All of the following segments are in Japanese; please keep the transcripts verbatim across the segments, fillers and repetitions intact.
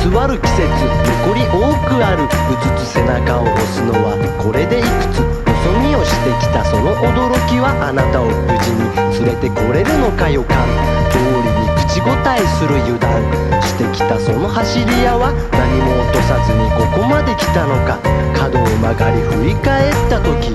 居座る季節残り多くある。うつつ背中を押すのはこれでいくつ。よそ見をしてきたその驚きはあなたを無事に連れてこれるのか予感。通りに口答えする油断してきたその走り屋は何も落とさずにここまで来たのか。角を曲がり振り返った時、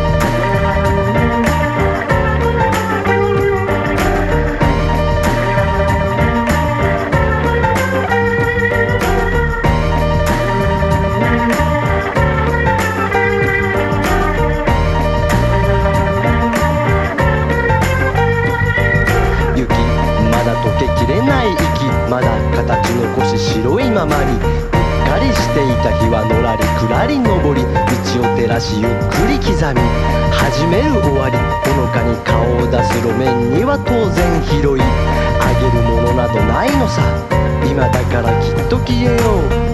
溶けきれない息まだ形残し白いままに。うっかりしていた日はのらりくらり登り道を照らしゆっくり刻み始める終わり。ほのかに顔を出す路面には当然拾いあげるものなどないのさ。今だからきっと消えよう。